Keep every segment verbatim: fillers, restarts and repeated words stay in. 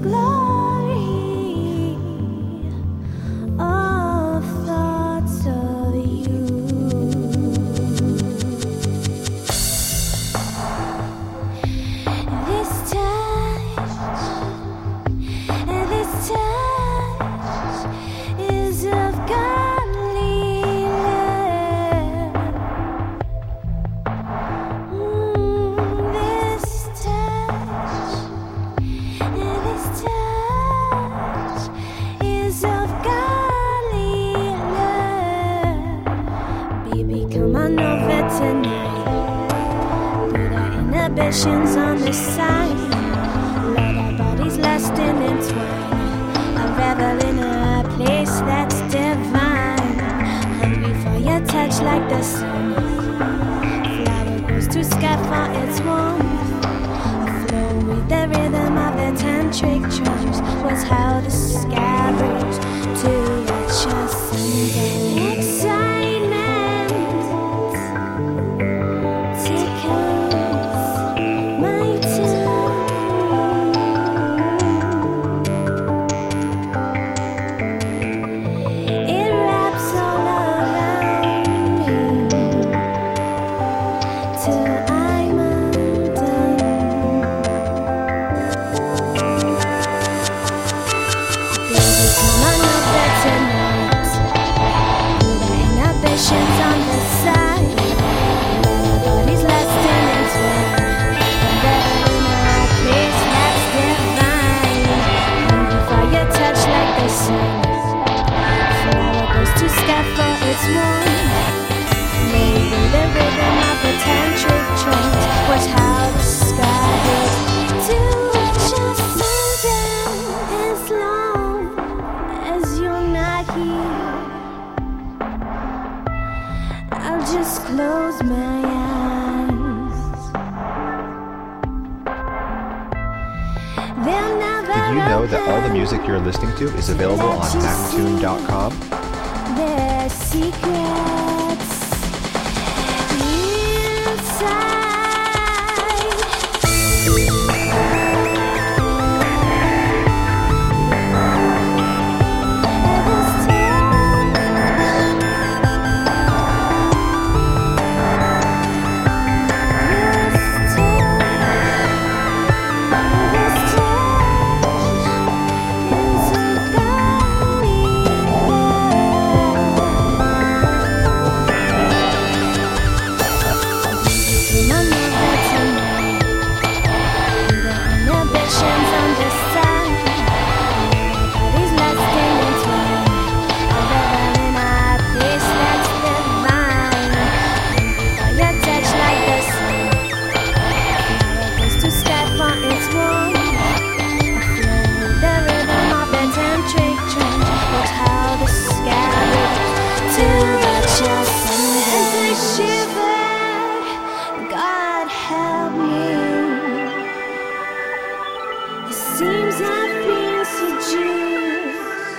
glory of thoughts of you. This touch, this touch is of godly love. Mm, this touch, this touch is of godly love. Baby, come on over tonight. Put our inhibitions on the side. Let our bodies lust and entwine. I revel in a place that's divine. Hungry for your touch like the sun. Flower goes to sky for its warmth. Flow with the rhythm of the tantric drums. Was how the sky rose to watch us sundown. Excitement tickles my tongue. It wraps all around me till I'm undone. Baby, come on over tonight. Put our inhibitions on the side. Let our bodies last and entwine. Revel in a place that's divine. Hungry for your touch like the sun. Flower goes to sky for its warmth. Maybe the rhythm of the tantric trance was how the sky rose to watch us sundown. As long as you're not here, I'll just close my eyes. They'll never Did you know that all the open music you're listening to is available on Magnatune dot com? their secrets inside. God help me. It seems I've been seduced.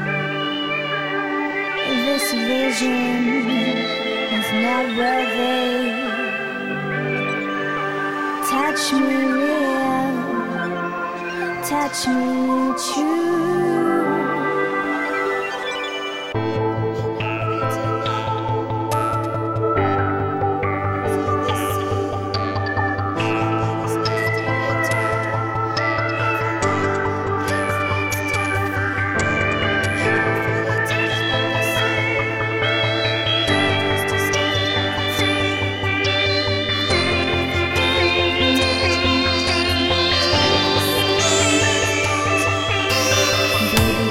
This vision is not worthy. Touch me real, touch me true. Baby,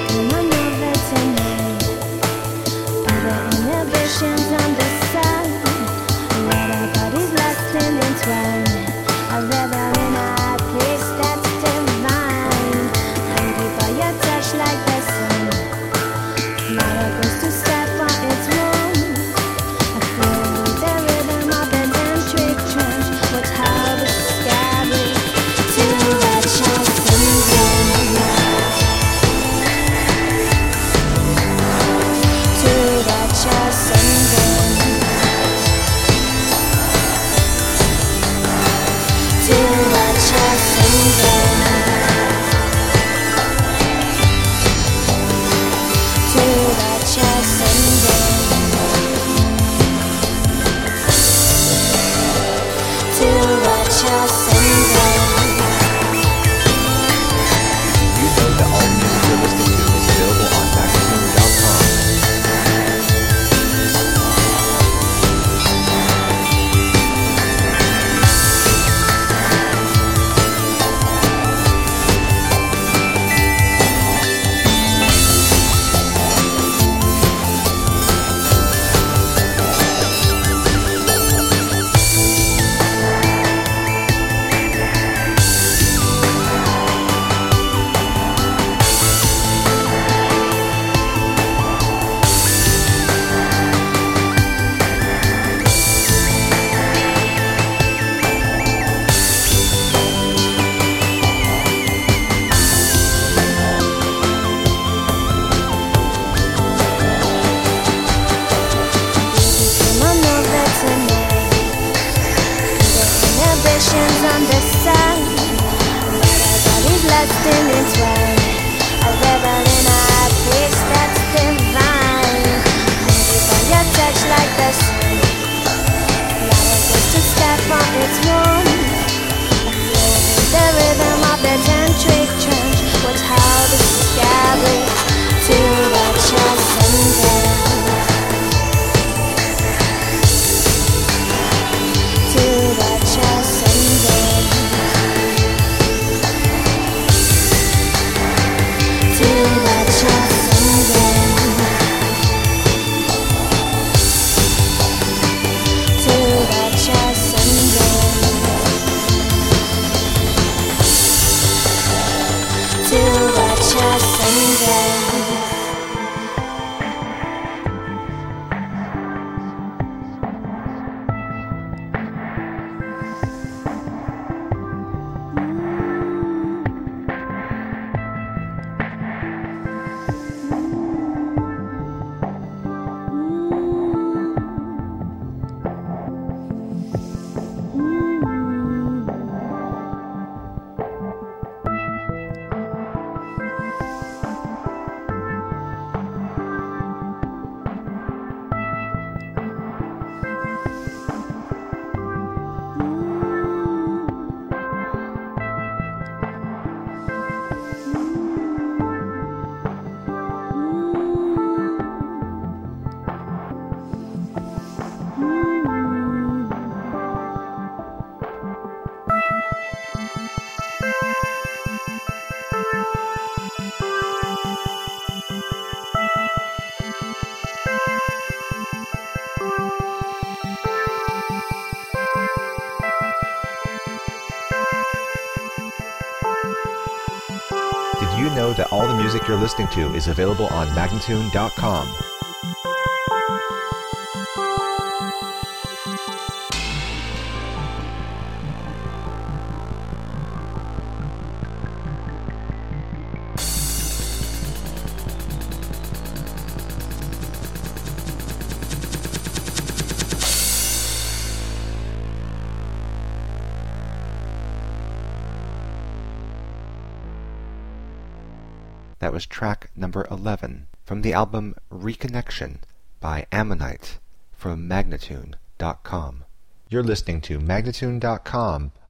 well. A rebel in a peace that's divine. Maybe from your touch like the sun. Not a place to step on its moon. The rhythm of the tantric trench was how the scabbard to the transcendent. To the transcendent. To the transcendent. To the transcendent. To the transcendent. Did you know that all the music you're listening to is available on Magnatune dot com? That was track number eleven from the album Reconnection by Ammonite from Magnatune dot com. You're listening to Magnatune dot com